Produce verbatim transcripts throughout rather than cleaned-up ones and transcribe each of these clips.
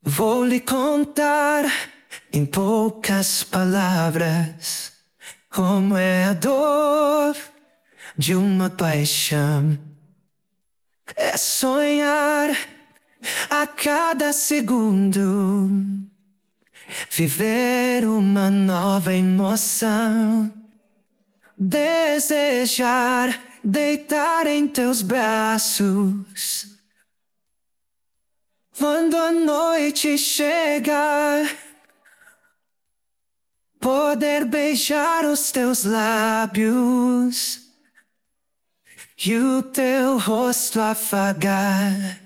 Vou lhe contar em poucas palavras como é a dor de uma paixão. É sonhar a cada segundo, viver uma nova emoção, desejar deitar em teus braços quando a noite chegar, poder beijar os teus lábios e o teu rosto afagar.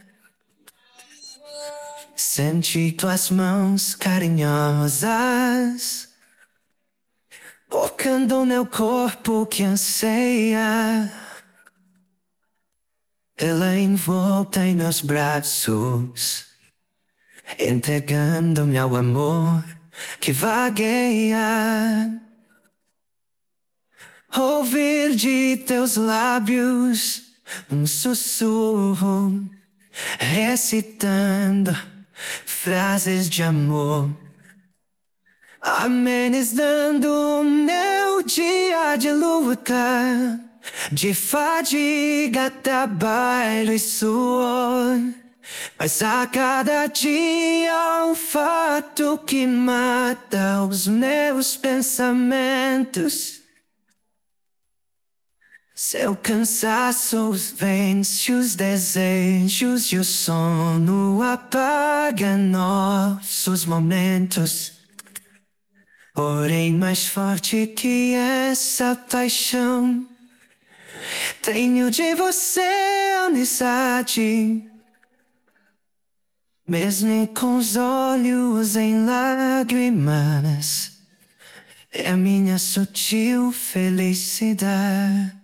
Senti tuas mãos carinhosas tocando meu corpo que anseia, ela envolta em meus braços, entregando-me ao amor que vagueia. Ouvir de teus lábios um sussurro, recitando frases de amor, amenizando o meu dia de luta, de fadiga, trabalho e suor. Mas a cada dia um fato que mata os meus pensamentos. Seu cansaço vence os desejos e o sono apaga nossos momentos. Porém, mais forte que essa paixão, tenho de você amizade, mesmo com os olhos em lágrimas. É a minha sutil felicidade.